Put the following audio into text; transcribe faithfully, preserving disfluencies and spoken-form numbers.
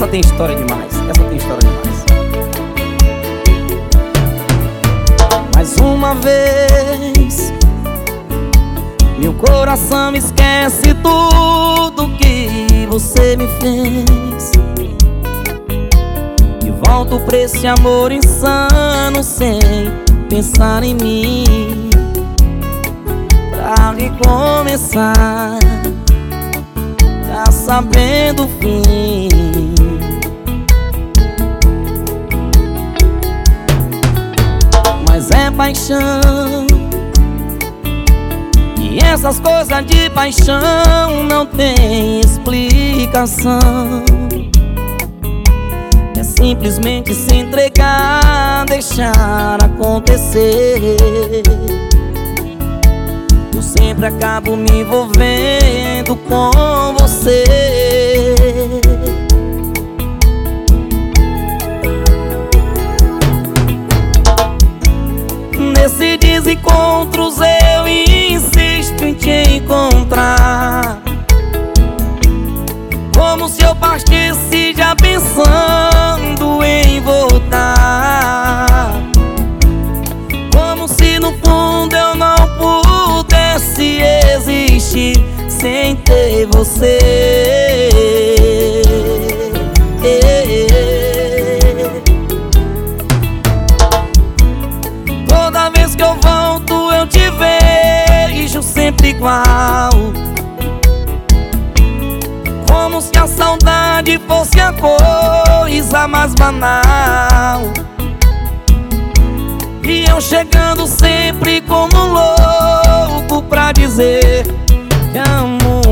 Essa tem história demais, essa tem história demais. Mais uma vez, meu coração esquece tudo que você me fez e volto pra esse amor insano sem pensar em mim, pra recomeçar, já sabendo o fim. Mas é paixão, e essas coisas de paixão não tem explicação. É simplesmente se entregar, deixar acontecer. Eu sempre acabo me envolvendo com você. Nesses desencontros eu insisto em te encontrar, como se eu partisse já pensando em voltar, como se no fundo eu não pudesse existir sem ter você. Toda vez que eu volto eu te vejo sempre igual, como se a saudade fosse a coisa mais banal, e eu chegando sempre como louco pra dizer que amo